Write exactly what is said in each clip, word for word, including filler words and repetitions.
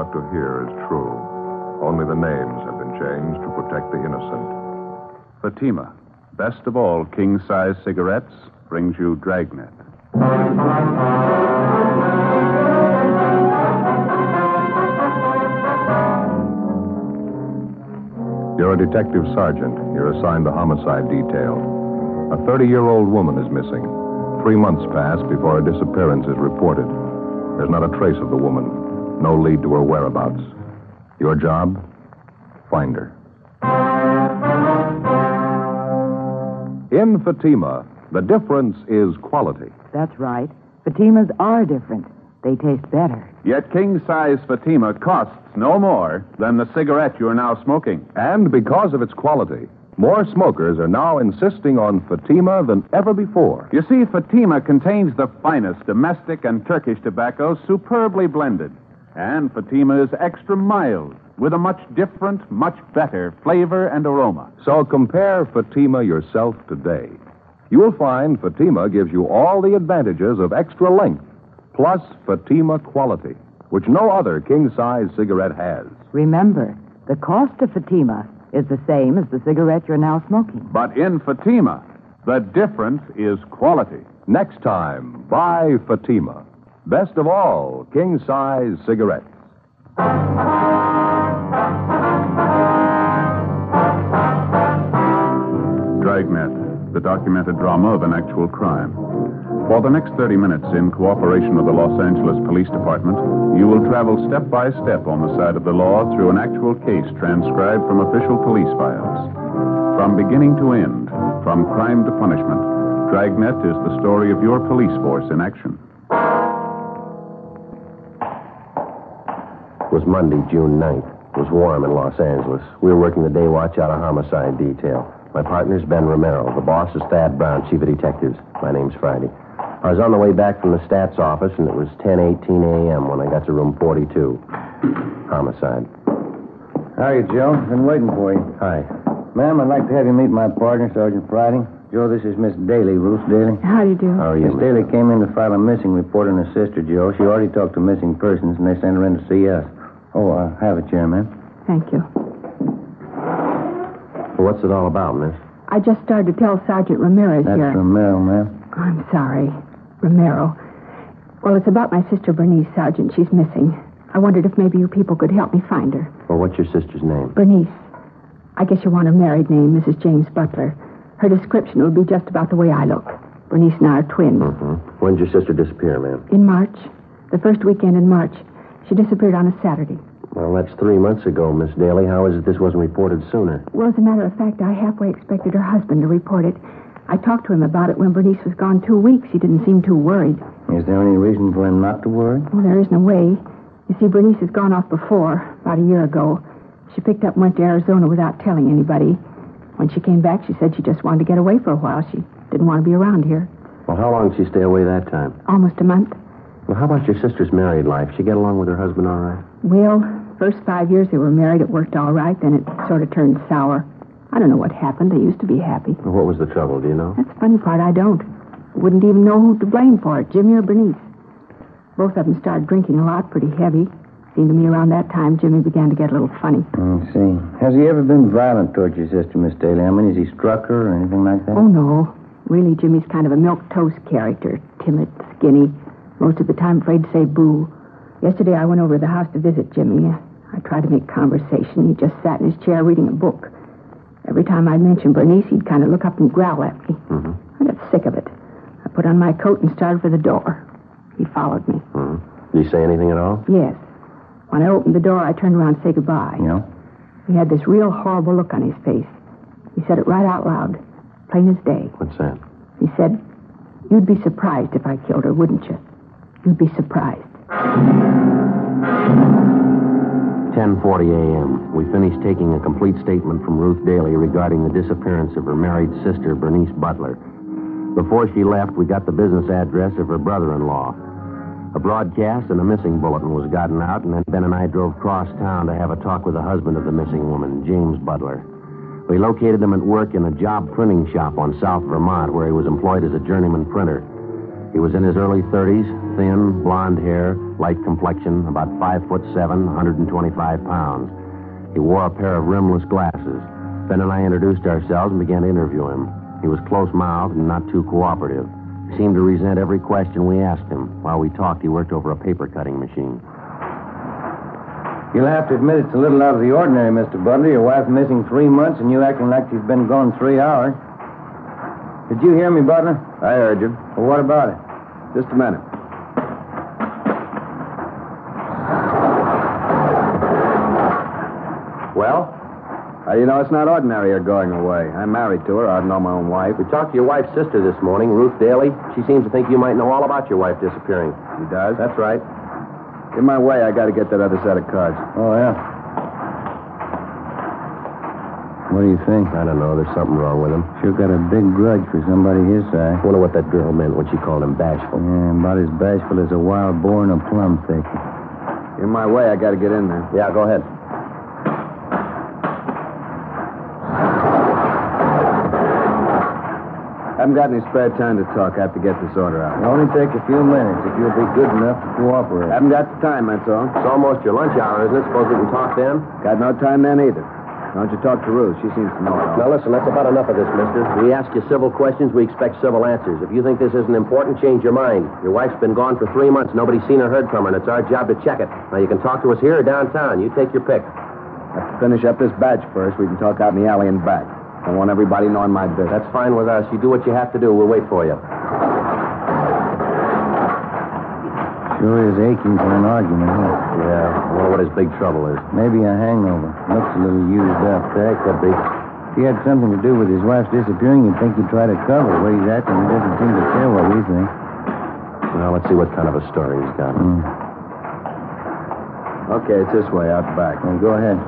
about to hear is true. Only the names have been changed to protect the innocent. Fatima, best of all king-size cigarettes, brings you Dragnet. You're a detective sergeant. You're assigned to homicide detail. A thirty-year-old woman is missing. Three months pass before her disappearance is reported. There's not a trace of the woman. No lead to her whereabouts. Your job? Find her. In Fatima, the difference is quality. That's right. Fatimas are different. They taste better. Yet king-size Fatima costs no more than the cigarette you're now smoking. And because of its quality, more smokers are now insisting on Fatima than ever before. You see, Fatima contains the finest domestic and Turkish tobaccos superbly blended. And Fatima is extra mild, with a much different, much better flavor and aroma. So compare Fatima yourself today. You'll find Fatima gives you all the advantages of extra length, plus Fatima quality, which no other king-size cigarette has. Remember, the cost of Fatima is the same as the cigarette you're now smoking. But in Fatima, the difference is quality. Next time, buy Fatima. Best of all, king-size cigarettes. Dragnet, the documented drama of an actual crime. For the next thirty minutes, in cooperation with the Los Angeles Police Department, you will travel step by step on the side of the law through an actual case transcribed from official police files. From beginning to end, from crime to punishment, Dragnet is the story of your police force in action. It was Monday, June ninth. It was warm in Los Angeles. We were working the day watch out of homicide detail. My partner's Ben Romero. The boss is Thad Brown, chief of detectives. My name's Friday. I was on the way back from the stats office, and it was ten eighteen a.m. when I got to room forty-two. Homicide. How are you, Joe? Been waiting for you. Hi. Ma'am, I'd like to have you meet my partner, Sergeant Friday. Joe, this is Miss Daly, Ruth Daly. How do you do? How are you, Miss Daly came in to file a missing report on her sister, Joe. She already talked to missing persons, and they sent her in to see us. Oh, uh, have a chair, ma'am. Thank you. Well, what's it all about, miss? I just started to tell Sergeant Ramirez That's here. Romero, ma'am. I'm sorry. Romero. Well, it's about my sister Bernice, Sergeant. She's missing. I wondered if maybe you people could help me find her. Well, what's your sister's name? Bernice. I guess you want her married name, Missus James Butler. Her description will be just about the way I look. Bernice and I are twins. Mm-hmm. When did your sister disappear, ma'am? In March. The first weekend in March. She disappeared on a Saturday. Well, that's three months ago, Miss Daly. How is it this wasn't reported sooner? Well, as a matter of fact, I halfway expected her husband to report it. I talked to him about it when Bernice was gone two weeks. He didn't seem too worried. Is there any reason for him not to worry? Well, there isn't a way. You see, Bernice has gone off before, about a year ago. She picked up and went to Arizona without telling anybody. When she came back, she said she just wanted to get away for a while. She didn't want to be around here. Well, how long did she stay away that time? Almost a month. Well, how about your sister's married life? She get along with her husband all right? Well, first five years they were married, it worked all right. Then it sort of turned sour. I don't know what happened. They used to be happy. Well, what was the trouble, do you know? That's the funny part. I don't. Wouldn't even know who to blame for it, Jimmy or Bernice. Both of them started drinking a lot, pretty heavy. Seemed to me around that time Jimmy began to get a little funny. I see. Has he ever been violent towards your sister, Miss Daly? I mean, has he struck her or anything like that? Oh, no. Really, Jimmy's kind of a milquetoast character. Timid, skinny. Most of the time afraid to say boo. Yesterday I went over to the house to visit Jimmy. I tried to make conversation. He just sat in his chair reading a book. Every time I'd mention Bernice, he'd kind of look up and growl at me. Mm-hmm. I got sick of it. I put on my coat and started for the door. He followed me. Mm-hmm. Did he say anything at all? Yes. When I opened the door, I turned around to say goodbye. Yeah? He had this real horrible look on his face. He said it right out loud, plain as day. What's that? He said, "You'd be surprised if I killed her, wouldn't you? You'd be surprised." ten forty a.m. We finished taking a complete statement from Ruth Daly regarding the disappearance of her married sister, Bernice Butler. Before she left, we got the business address of her brother-in-law. A broadcast and a missing bulletin was gotten out, and then Ben and I drove cross town to have a talk with the husband of the missing woman, James Butler. We located him at work in a job printing shop on South Vermont, where he was employed as a journeyman printer. He was in his early thirties, thin, blonde hair, light complexion, about five foot seven, one hundred twenty-five pounds. He wore a pair of rimless glasses. Ben and I introduced ourselves and began to interview him. He was close-mouthed and not too cooperative. He seemed to resent every question we asked him. While we talked, he worked over a paper-cutting machine. You'll have to admit it's a little out of the ordinary, Mister Butler. Your wife missing three months and you acting like she's been gone three hours. Did you hear me, Butler? I heard you. Well, what about it? Just a minute. Well? How do you know it's not ordinary her going away? I'm married to her. I'd know my own wife. We talked to your wife's sister this morning, Ruth Daly. She seems to think you might know all about your wife disappearing. She does? That's right. In my way, I got to get that other set of cards. Oh, yeah. What do you think? I don't know. There's something wrong with him. Sure got a big grudge for somebody his size. I wonder what that girl meant when she called him bashful. Yeah, about as bashful as a wild boar and a plum thicket. In my way, I got to get in there. Yeah, go ahead. I haven't got any spare time to talk. I have to get this order out. It'll only take a few minutes if you'll be good enough to cooperate. I haven't got the time, that's all. It's almost your lunch hour, isn't it? Suppose we can talk then? Got no time then either. Why don't you talk to Ruth? She seems to know it all. Now, listen, that's about enough of this, mister. We ask you civil questions, we expect civil answers. If you think this isn't important, change your mind. Your wife's been gone for three months. Nobody's seen or heard from her, and it's our job to check it. Now, you can talk to us here or downtown. You take your pick. Have to finish up this batch first. We can talk out in the alley and back. I want everybody knowing my business. That's fine with us. You do what you have to do. We'll wait for you. Sure is aching for an argument, huh? Yeah, I wonder what his big trouble is. Maybe a hangover. Looks a little used up. That could be. If he had something to do with his wife's disappearing, you'd think he'd try to cover where he's at, and he doesn't seem to care what we think. Well, let's see what kind of a story he's got. Mm. Okay, it's this way, out back. Well, go ahead.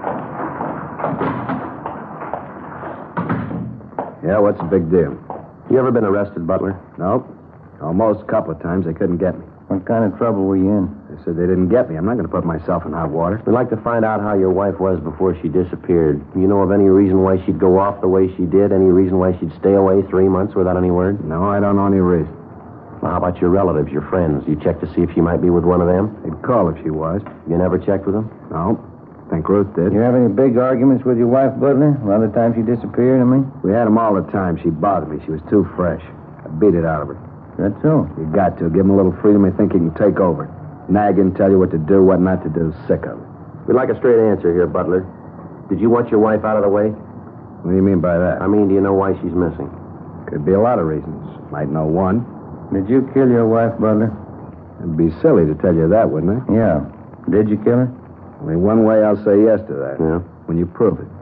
Yeah, what's the big deal? You ever been arrested, Butler? Nope. Almost a couple of times. They couldn't get me. What kind of trouble were you in? They said they didn't get me. I'm not going to put myself in hot water. We'd like to find out how your wife was before she disappeared. You know of any reason why she'd go off the way she did? Any reason why she'd stay away three months without any word? No, I don't know any reason. Well, how about your relatives, your friends? You checked to see if she might be with one of them? They'd call if she was. You never checked with them? No. Think Ruth did. You have any big arguments with your wife, Butler? A lot of times she disappeared, I mean? We had them all the time. She bothered me. She was too fresh. I beat it out of her. That's so. You got to. Give him a little freedom. I think he can take over. Nag and tell you what to do, what not to do. Sick of it. We'd like a straight answer here, Butler. Did you want your wife out of the way? What do you mean by that? I mean, do you know why she's missing? Could be a lot of reasons. Might know one. Did you kill your wife, Butler? It'd be silly to tell you that, wouldn't it? Yeah. Did you kill her? Only one way I'll say yes to that. Yeah? When you prove it.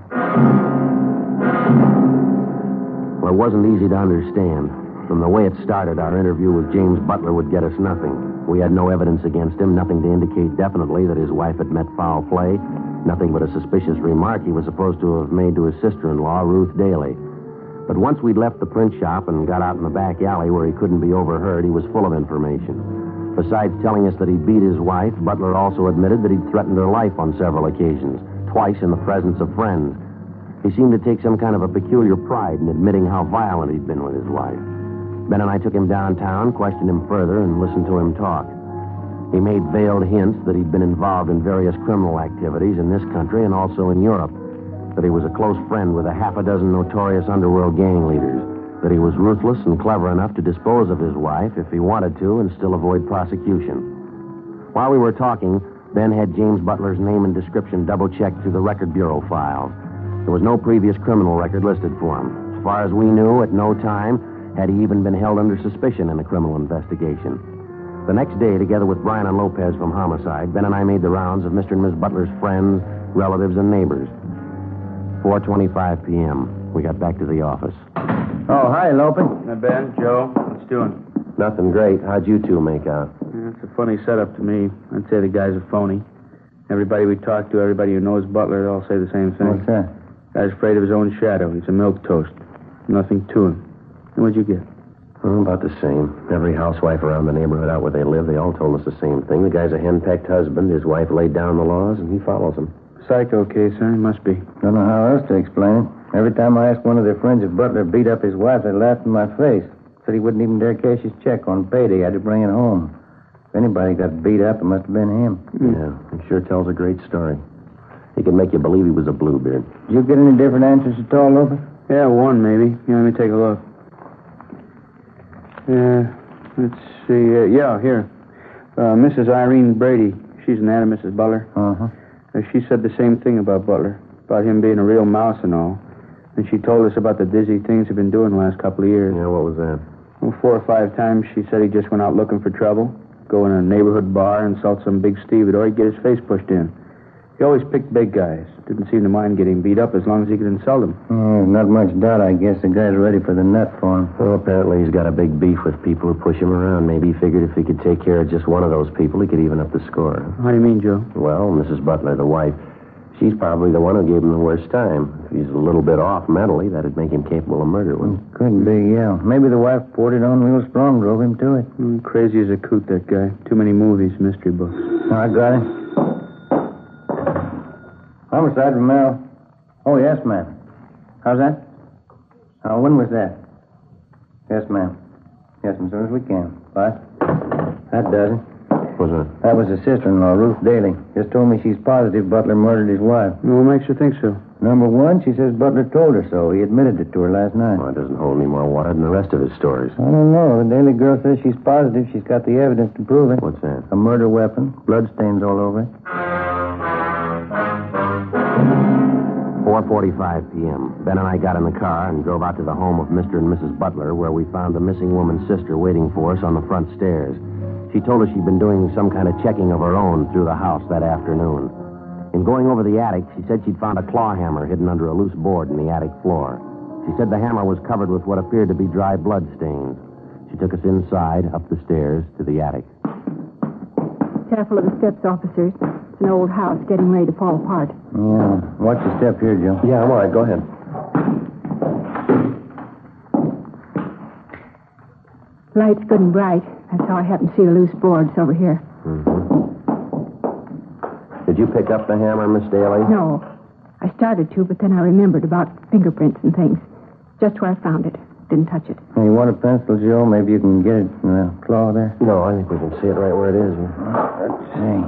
Well, it wasn't easy to understand. From the way it started, our interview with James Butler would get us nothing. We had no evidence against him, nothing to indicate definitely that his wife had met foul play, nothing but a suspicious remark he was supposed to have made to his sister-in-law, Ruth Daly. But once we'd left the print shop and got out in the back alley where he couldn't be overheard, he was full of information. Besides telling us that he beat his wife, Butler also admitted that he'd threatened her life on several occasions, twice in the presence of friends. He seemed to take some kind of a peculiar pride in admitting how violent he'd been with his wife. Ben and I took him downtown, questioned him further, and listened to him talk. He made veiled hints that he'd been involved in various criminal activities in this country and also in Europe, that he was a close friend with a half a dozen notorious underworld gang leaders, that he was ruthless and clever enough to dispose of his wife if he wanted to and still avoid prosecution. While we were talking, Ben had James Butler's name and description double-checked through the Record Bureau files. There was no previous criminal record listed for him. As far as we knew, at no time had he even been held under suspicion in a criminal investigation. The next day, together with Brian and Lopez from Homicide, Ben and I made the rounds of Mister and Miss Butler's friends, relatives, and neighbors. four twenty-five p.m. We got back to the office. Oh, hi, Lopez. Hi, Ben, Joe. What's doing? Nothing great. How'd you two make out? Yeah, it's a funny setup to me. I'd say the guy's a phony. Everybody we talk to, everybody who knows Butler, they all say the same thing. What's that? Guy's afraid of his own shadow. He's a milquetoast. Nothing to him. And what'd you get? Oh, about the same. Every housewife around the neighborhood out where they live, they all told us the same thing. The guy's a hen-pecked husband. His wife laid down the laws, and he follows them. Psycho case, huh? He must be. Don't know how else to explain it. Every time I asked one of their friends if Butler beat up his wife, they laughed in my face. Said he wouldn't even dare cash his check on payday. Had to bring it home. If anybody got beat up, it must have been him. Yeah, he sure tells a great story. He can make you believe he was a bluebeard. Did you get any different answers at all, Lopez? Yeah, one maybe. Yeah, let me take a look. Yeah, let's see. Uh, yeah, here. Uh, Missus Irene Brady. She's an aunt of Missus Butler. Uh-huh. Uh, she said the same thing about Butler, about him being a real mouse and all. And she told us about the dizzy things he'd been doing the last couple of years. Yeah, what was that? Well, four or five times she said he just went out looking for trouble, go in a neighborhood bar, insult some big stevedore, he'd get his face pushed in. He always picked big guys. Didn't seem to mind getting beat up as long as he could insult them. Oh, not much doubt, I guess. The guy's ready for the nut for him. Well, apparently he's got a big beef with people who push him around. Maybe he figured if he could take care of just one of those people, he could even up the score. How do you mean, Joe? Well, Missus Butler, the wife, she's probably the one who gave him the worst time. If he's a little bit off mentally, that'd make him capable of murder, wouldn't it? Could be, yeah. Maybe the wife poured it on real strong, drove him to it. Mm, crazy as a coot, that guy. Too many movies, mystery books. Oh, I got it. Homicide, Romero. Oh, yes, ma'am. How's that? Oh, when was that? Yes, ma'am. Yes, as soon as we can. Bye. That does it. What's that? That was his sister-in-law, Ruth Daly. Just told me she's positive Butler murdered his wife. Well, what makes you think so? Number one, she says Butler told her so. He admitted it to her last night. Well, it doesn't hold any more water than the rest of his stories. I don't know. The Daly girl says she's positive she's got the evidence to prove it. What's that? A murder weapon. Bloodstains all over it. four forty-five p.m. Ben and I got in the car and drove out to the home of Mister and Missus Butler, where we found the missing woman's sister waiting for us on the front stairs. She told us she'd been doing some kind of checking of her own through the house that afternoon. In going over the attic, she said she'd found a claw hammer hidden under a loose board in the attic floor. She said the hammer was covered with what appeared to be dry blood stains. She took us inside, up the stairs, to the attic. Careful of the steps, officers. It's an old house getting ready to fall apart. Yeah. Watch your step here, Joe. Yeah, I'm all right. Go ahead. Light's good and bright. That's how I happen to see the loose boards over here. Mm-hmm. Did you pick up the hammer, Miss Daly? No. I started to, but then I remembered about fingerprints and things. Just where I found it. Didn't touch it. Hey, you want a pencil, Joe? Maybe you can get it in the claw there. No, I think we can see it right where it is. Let's see.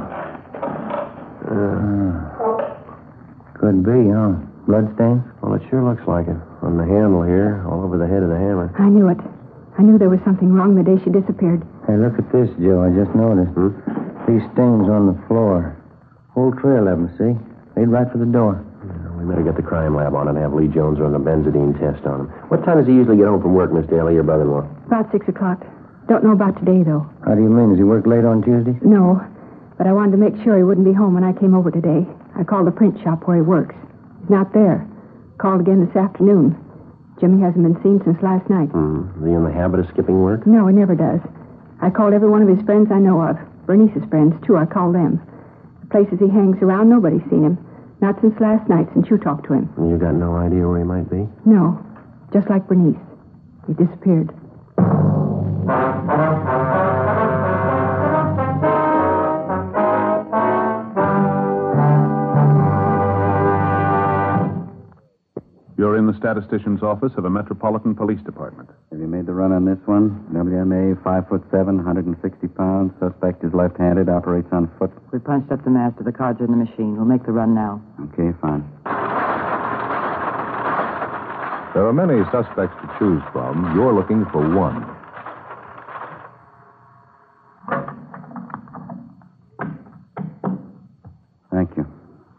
Uh, could be, huh? Bloodstains? Well, it sure looks like it. On the handle here, all over the head of the hammer. I knew it. I knew there was something wrong the day she disappeared. Hey, look at this, Joe. I just noticed. Hmm? These stains on the floor. Whole trail of them, see? Lead right for the door. Yeah, we better get the crime lab on it and have Lee Jones run the benzodine test on him. What time does he usually get home from work, Miss Daly, your brother-in-law? About six o'clock. Don't know about today, though. How do you mean? Does he work late on Tuesdays? No, but I wanted to make sure he wouldn't be home when I came over today. I called the print shop where he works. He's not there. Called again this afternoon. Jimmy hasn't been seen since last night. Hmm. Is he in the habit of skipping work? No, he never does. I called every one of his friends I know of. Bernice's friends, too. I called them. The places he hangs around, nobody's seen him. Not since last night, since you talked to him. And you got no idea where he might be? No. Just like Bernice. He disappeared. You're in the statistician's office of a Metropolitan Police Department. Have you made the run on this one? W M A, five foot seven, one hundred sixty pounds. Suspect is left-handed, operates on foot. We punched up the master. The cards are in the machine. We'll make the run now. Okay, fine. There are many suspects to choose from. You're looking for one. Thank you.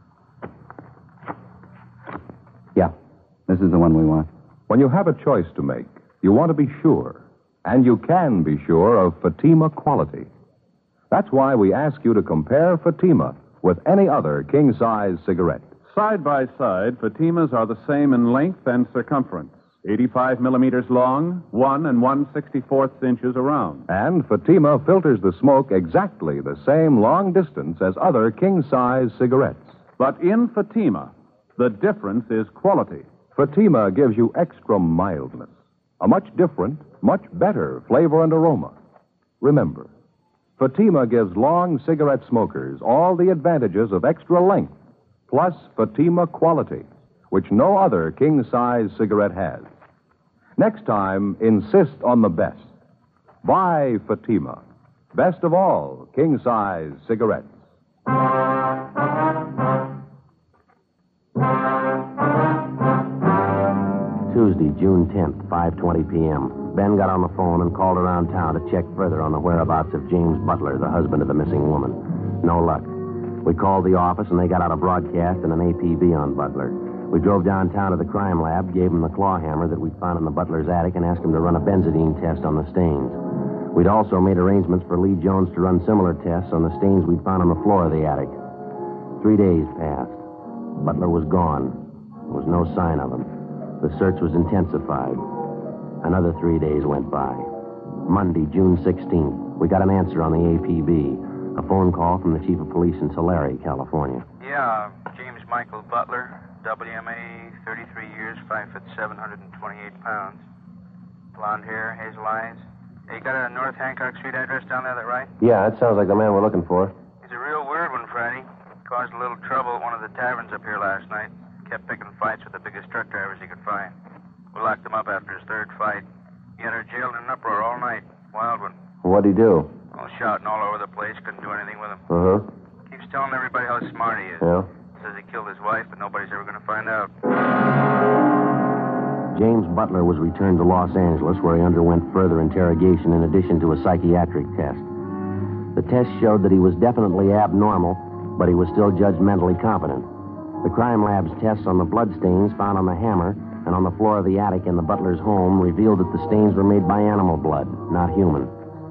Yeah. This is the one we want. When you have a choice to make, you want to be sure. And you can be sure of Fatima quality. That's why we ask you to compare Fatima with any other king-size cigarette. Side by side, Fatimas are the same in length and circumference. eighty-five millimeters long, one and one sixty-fourth inches around. And Fatima filters the smoke exactly the same long distance as other king-size cigarettes. But in Fatima, the difference is quality. Fatima gives you extra mildness, a much different, much better flavor and aroma. Remember, Fatima gives long cigarette smokers all the advantages of extra length, plus Fatima quality, which no other king-size cigarette has. Next time, insist on the best. Buy Fatima. Best of all, king-size cigarettes. Tuesday, June tenth, five twenty p.m. Ben got on the phone and called around town to check further on the whereabouts of James Butler, the husband of the missing woman. No luck. We called the office, and they got out a broadcast and an A P B on Butler. We drove downtown to the crime lab, gave him the claw hammer that we'd found in the Butler's attic, and asked him to run a benzidine test on the stains. We'd also made arrangements for Lee Jones to run similar tests on the stains we'd found on the floor of the attic. Three days passed. Butler was gone. There was no sign of him. The search was intensified. Another three days went by. Monday, June sixteenth, we got an answer on the A P B. A phone call from the chief of police in Tulare, California. Yeah, James Michael Butler, W M A, thirty-three years, five foot seven, one hundred twenty-eight pounds. Blonde hair, hazel eyes. Hey, you got a North Hancock Street address down there, that right? Yeah, that sounds like the man we're looking for. He's a real weird one, Friday. Caused a little trouble at one of the taverns up here last night. Kept picking fights with the biggest truck drivers he could find. We locked him up after his third fight. He had her jailed in an uproar all night. Wild one. What'd he do? All shouting all over the place. Couldn't do anything with him. Uh-huh. Keeps telling everybody how smart he is. Yeah? Says he killed his wife, but nobody's ever going to find out. James Butler was returned to Los Angeles, where he underwent further interrogation in addition to a psychiatric test. The test showed that he was definitely abnormal, but he was still judged mentally competent. The crime lab's tests on the bloodstains found on the hammer and on the floor of the attic in the Butler's home revealed that the stains were made by animal blood, not human.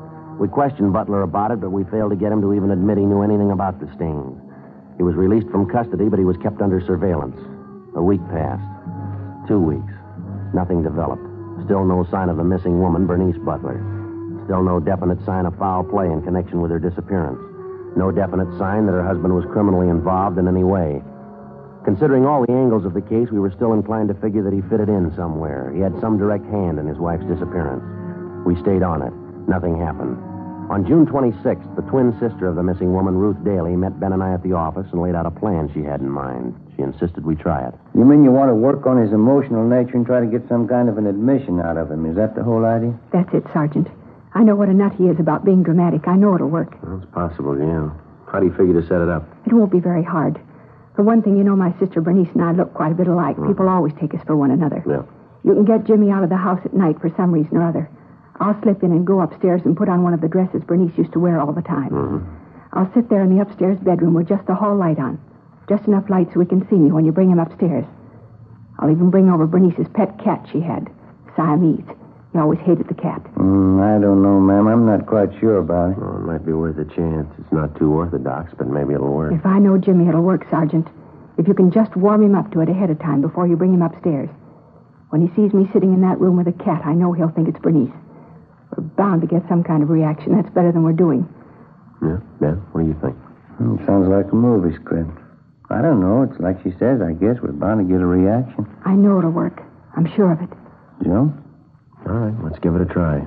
We questioned Butler about it, but we failed to get him to even admit he knew anything about the stains. He was released from custody, but he was kept under surveillance. A week passed. Two weeks. Nothing developed. Still no sign of the missing woman, Bernice Butler. Still no definite sign of foul play in connection with her disappearance. No definite sign that her husband was criminally involved in any way. Considering all the angles of the case, we were still inclined to figure that he fitted in somewhere. He had some direct hand in his wife's disappearance. We stayed on it. Nothing happened. On June twenty-sixth, the twin sister of the missing woman, Ruth Daly, met Ben and I at the office and laid out a plan she had in mind. She insisted we try it. You mean you want to work on his emotional nature and try to get some kind of an admission out of him? Is that the whole idea? That's it, Sergeant. I know what a nut he is about being dramatic. I know it'll work. Well, it's possible, yeah. How do you figure to set it up? It won't be very hard. For one thing, you know my sister Bernice and I look quite a bit alike. Mm. People always take us for one another. Yeah. You can get Jimmy out of the house at night for some reason or other. I'll slip in and go upstairs and put on one of the dresses Bernice used to wear all the time. Mm-hmm. I'll sit there in the upstairs bedroom with just the hall light on. Just enough light so he can see me when you bring him upstairs. I'll even bring over Bernice's pet cat she had, Siamese. He always hated the cat. Mm, I don't know, ma'am. I'm not quite sure about it. Well, it might be worth a chance. It's not too orthodox, but maybe it'll work. If I know Jimmy, it'll work, Sergeant. If you can just warm him up to it ahead of time before you bring him upstairs. When he sees me sitting in that room with a cat, I know he'll think it's Bernice. We're bound to get some kind of reaction. That's better than we're doing. Yeah? Ben, what do you think? Mm, sounds like a movie script. I don't know. It's like she says, I guess. We're bound to get a reaction. I know it'll work. I'm sure of it. Joe? All right, let's give it a try.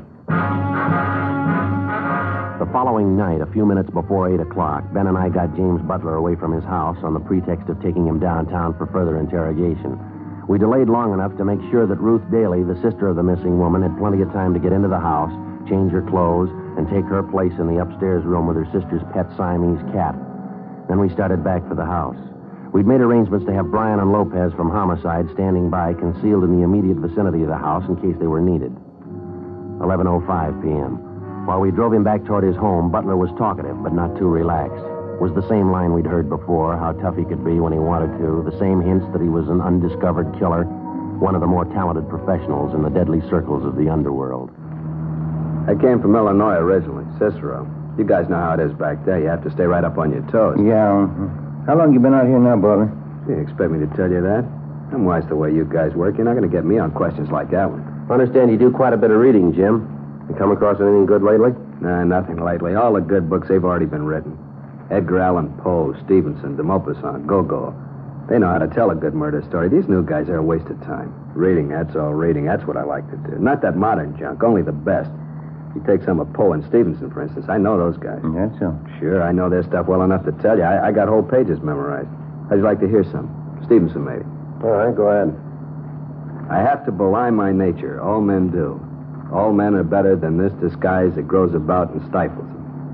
The following night, a few minutes before eight o'clock, Ben and I got James Butler away from his house on the pretext of taking him downtown for further interrogation. We delayed long enough to make sure that Ruth Daly, the sister of the missing woman, had plenty of time to get into the house, change her clothes, and take her place in the upstairs room with her sister's pet Siamese cat. Then we started back for the house. We'd made arrangements to have Brian and Lopez from Homicide standing by, concealed in the immediate vicinity of the house in case they were needed. eleven oh five p.m. While we drove him back toward his home, Butler was talkative, but not too relaxed. It was the same line we'd heard before, how tough he could be when he wanted to, the same hints that he was an undiscovered killer, one of the more talented professionals in the deadly circles of the underworld. I came from Illinois originally, Cicero. You guys know how it is back there. You have to stay right up on your toes. Yeah. How long you been out here now, Butler? You expect me to tell you that? I'm wise the way you guys work. You're not going to get me on questions like that one. I understand you do quite a bit of reading, Jim. You come across anything good lately? Nah, nothing lately. All the good books, they've already been written. Edgar Allan Poe, Stevenson, de Maupassant, Gogol. They know how to tell a good murder story. These new guys are a waste of time. Reading, that's all reading. That's what I like to do. Not that modern junk, only the best. You take some of Poe and Stevenson, for instance. I know those guys. That's so. Sure, I know their stuff well enough to tell you. I, I got whole pages memorized. How'd you like to hear some? Stevenson, maybe. All right, go ahead. I have to belie my nature. All men do. All men are better than this disguise that grows about and stifles them.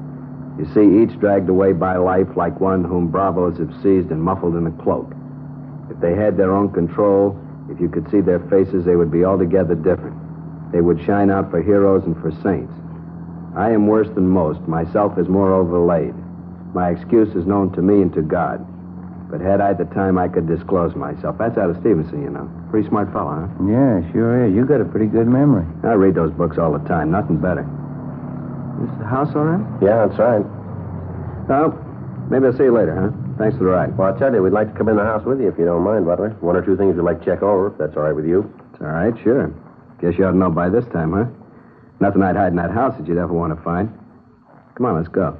You see, each dragged away by life like one whom bravos have seized and muffled in a cloak. If they had their own control, if you could see their faces, they would be altogether different. They would shine out for heroes and for saints. I am worse than most. Myself is more overlaid. My excuse is known to me and to God. But had I the time, I could disclose myself. That's out of Stevenson, you know. Pretty smart fellow, huh? Yeah, sure is. You got a pretty good memory. I read those books all the time. Nothing better. Is the house all right? Yeah, that's right. Well, maybe I'll see you later, huh? Thanks for the ride. Well, I'll tell you, we'd like to come in the house with you if you don't mind, Butler. One or two things we'd like to check over, if that's all right with you. It's all right, sure. Guess you ought to know by this time, huh? Nothing I'd hide in that house that you'd ever want to find. Come on, let's go.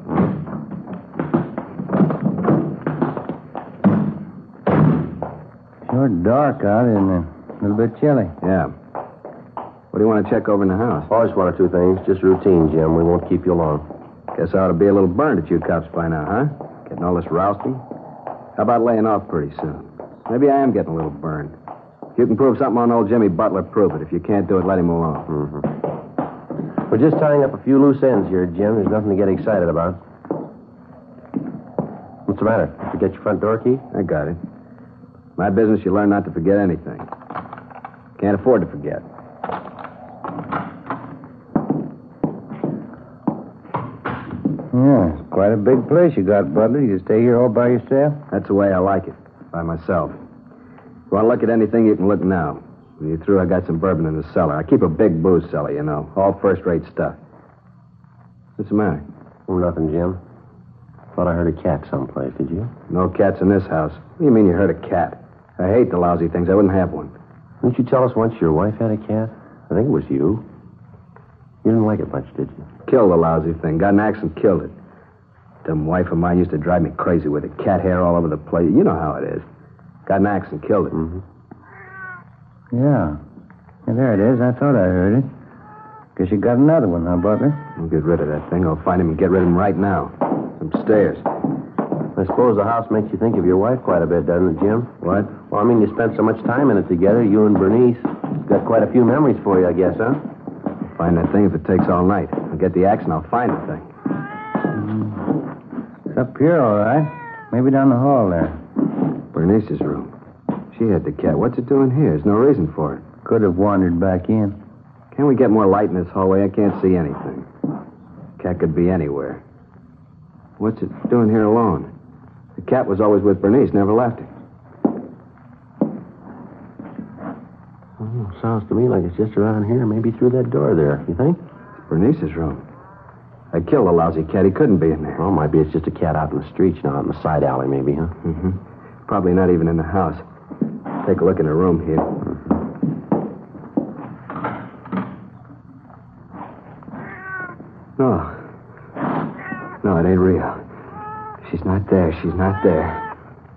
Sure dark out, isn't it? A little bit chilly. Yeah. What do you want to check over in the house? Oh, just one or two things. Just routine, Jim. We won't keep you long. Guess I ought to be a little burned at you cops by now, huh? Getting all this rousting. How about laying off pretty soon? Maybe I am getting a little burned. If you can prove something on old Jimmy Butler, prove it. If you can't do it, let him alone. Mm-hmm. We're just tying up a few loose ends here, Jim. There's nothing to get excited about. What's the matter? Did you get your front door key? I got it. My business, you learn not to forget anything. Can't afford to forget. Yeah, it's quite a big place you got, Butler. You stay here all by yourself? That's the way I like it, by myself. If you want to look at anything, you can look now. When you're through, I got some bourbon in the cellar. I keep a big booze cellar, you know. All first-rate stuff. What's the matter? Oh, nothing, Jim. Thought I heard a cat someplace, did you? No cats in this house. What do you mean you heard a cat? I hate the lousy things. I wouldn't have one. Didn't you tell us once your wife had a cat? I think it was you. You didn't like it much, did you? Killed the lousy thing. Got an axe and killed it. Dumb wife of mine used to drive me crazy with it. Cat hair all over the place. You know how it is. Got an axe and killed it. Mm-hmm. Yeah. Yeah, there it is. I thought I heard it. Guess you got another one, huh, Butler? I'll get rid of that thing. I'll find him and get rid of him right now. Some stairs. I suppose the house makes you think of your wife quite a bit, doesn't it, Jim? What? Well, I mean, you spent so much time in it together, you and Bernice. It's got quite a few memories for you, I guess, huh? Find that thing if it takes all night. I'll get the axe and I'll find the thing. It's up here, all right. Maybe down the hall there. Bernice's room. She had the cat. What's it doing here? There's no reason for it. Could have wandered back in. Can't we get more light in this hallway? I can't see anything. Cat could be anywhere. What's it doing here alone? The cat was always with Bernice, never left her. Oh, sounds to me like it's just around here, maybe through that door there. You think? It's Bernice's room. I killed the lousy cat. He couldn't be in there. Well, maybe it's just a cat out in the streets now, out in the side alley, maybe, huh? Mm-hmm. Probably not even in the house. Take a look in her room here. No. No, it ain't real. She's not there. She's not there.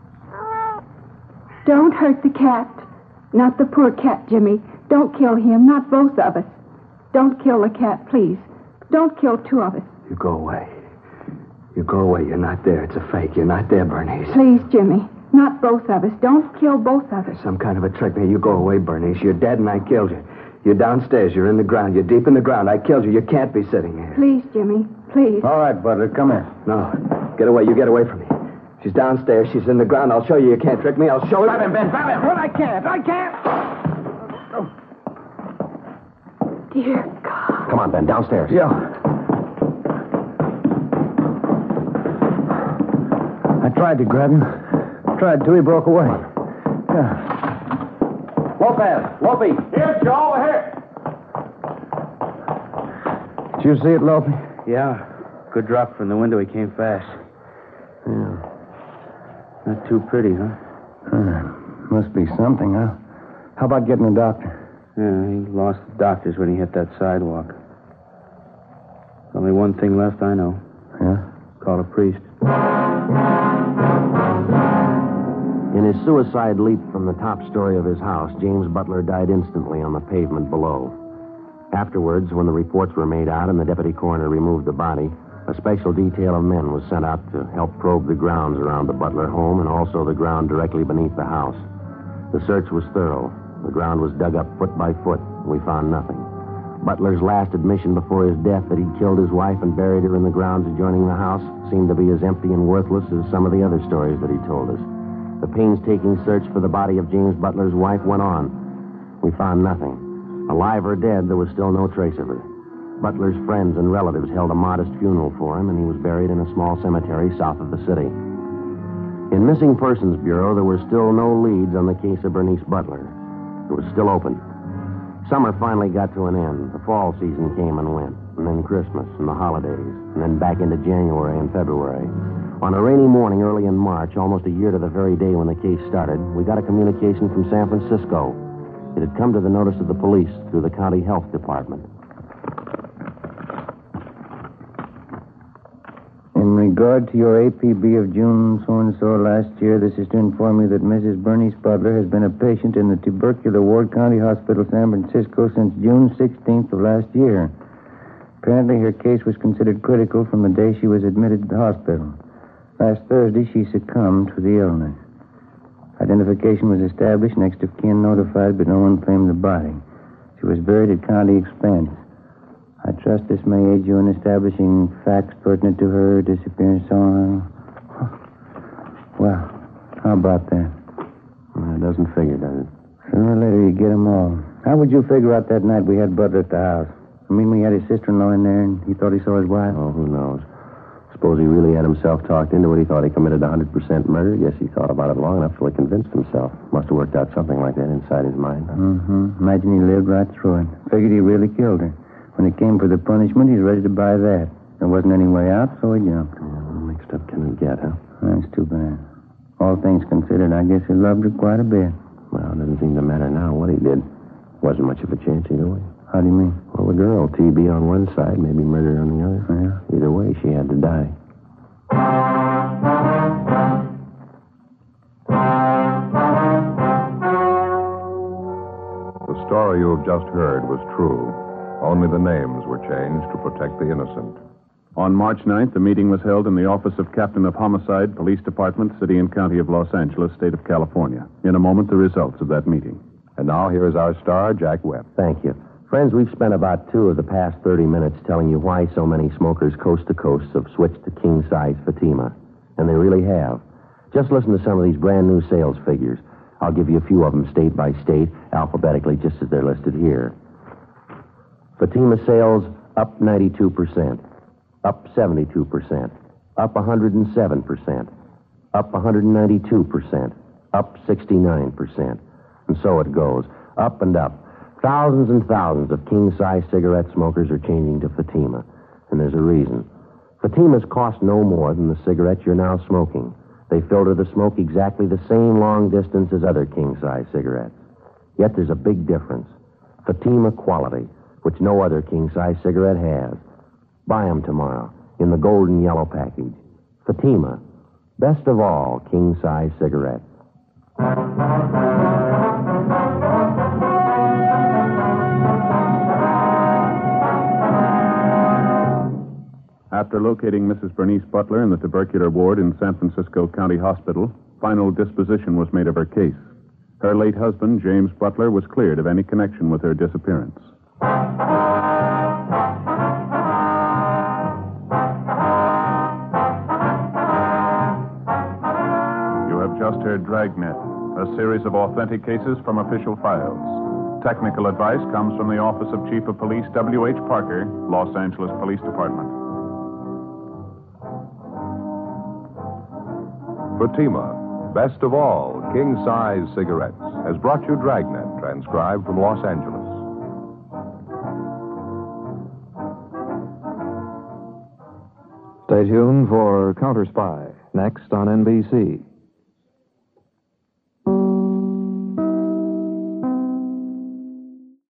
Don't hurt the cat. Not the poor cat, Jimmy. Don't kill him. Not both of us. Don't kill the cat, please. Don't kill two of us. You go away. You go away. You're not there. It's a fake. You're not there, Bernice. Please, Jimmy. Not both of us. Don't kill both of us. Some kind of a trick. Now, you go away, Bernice. You're dead and I killed you. You're downstairs. You're in the ground. You're deep in the ground. I killed you. You can't be sitting here. Please, Jimmy. Please. All right, Butler. Come here. No. Get away. You get away from me. She's downstairs. She's in the ground. I'll show you. You can't trick me. I'll show you. Grab him, Ben. Grab him. Well, I can't. I can't. Dear God. Come on, Ben. Downstairs. Yeah. I tried to grab him. Tried to. He broke away. Yeah. Lopez! Lopey! Here, Joe. Here. Did you see it, Lopey? Yeah. Good drop from the window. He came fast. Yeah. Not too pretty, huh? Uh, must be something, huh? How about getting a doctor? Yeah, he lost the doctors when he hit that sidewalk. There's only one thing left I know. Yeah? Call a priest. In his suicide leap from the top story of his house, James Butler died instantly on the pavement below. Afterwards, when the reports were made out and the deputy coroner removed the body, a special detail of men was sent out to help probe the grounds around the Butler home and also the ground directly beneath the house. The search was thorough. The ground was dug up foot by foot. We found nothing. Butler's last admission before his death that he'd killed his wife and buried her in the grounds adjoining the house seemed to be as empty and worthless as some of the other stories that he told us. The painstaking search for the body of James Butler's wife went on. We found nothing. Alive or dead, there was still no trace of her. Butler's friends and relatives held a modest funeral for him, and he was buried in a small cemetery south of the city. In Missing Persons Bureau, there were still no leads on the case of Bernice Butler. It was still open. Summer finally got to an end. The fall season came and went, and then Christmas and the holidays, and then back into January and February. On a rainy morning early in March, almost a year to the very day when the case started, we got a communication from San Francisco. It had come to the notice of the police through the county health department. In regard to your A P B of June so-and-so last year, this is to inform you that Missus Bernice Butler has been a patient in the tubercular ward, County Hospital, San Francisco, since June sixteenth of last year. Apparently, her case was considered critical from the day she was admitted to the hospital. Last Thursday, she succumbed to the illness. Identification was established, next of kin notified, but no one claimed the body. She was buried at county expense. I trust this may aid you in establishing facts pertinent to her disappearance. So, uh, well, how about that? Well, it doesn't figure, does it? Sooner or later, you get them all. How would you figure out that night we had Butler at the house? I mean, we had his sister-in-law in there, and he thought he saw his wife? Oh, who knows? Suppose he really had himself talked into it. He thought he committed one hundred percent murder. Guess he thought about it long enough till he convinced himself. Must have worked out something like that inside his mind. Huh? Mm-hmm. Imagine he lived right through it. Figured he really killed her. When it came for the punishment, he's ready to buy that. There wasn't any way out, so he jumped. Yeah, mixed up can it get, huh? That's too bad. All things considered, I guess he loved her quite a bit. Well, it doesn't seem to matter now what he did. Wasn't much of a chance either way. How do you mean? Well, the girl, T B on one side, maybe murder on the other. Yeah. Either way, she had to die. The story you have just heard was true. Only the names were changed to protect the innocent. On March ninth, a meeting was held in the office of Captain of Homicide, Police Department, City and County of Los Angeles, State of California. In a moment, the results of that meeting. And now here is our star, Jack Webb. Thank you. Friends, we've spent about two of the past thirty minutes telling you why so many smokers coast to coast have switched to king-size Fatima. And they really have. Just listen to some of these brand-new sales figures. I'll give you a few of them state by state, alphabetically, just as they're listed here. Fatima sales up ninety-two percent, up seventy-two percent, up one hundred seven percent, up one hundred ninety-two percent, up sixty-nine percent. And so it goes, up and up. Thousands and thousands of king-size cigarette smokers are changing to Fatima. And there's a reason. Fatimas cost no more than the cigarette you're now smoking. They filter the smoke exactly the same long distance as other king-size cigarettes. Yet there's a big difference. Fatima quality, which no other king-size cigarette has. Buy them tomorrow in the golden yellow package. Fatima, best of all king-size cigarettes. After locating Missus Bernice Butler in the tubercular ward in San Francisco County Hospital, final disposition was made of her case. Her late husband, James Butler, was cleared of any connection with her disappearance. You have just heard Dragnet, a series of authentic cases from official files. Technical advice comes from the Office of Chief of Police W H Parker, Los Angeles Police Department. Fatima, best of all king-size cigarettes, has brought you Dragnet, transcribed from Los Angeles. Stay tuned for Counter Spy, next on N B C.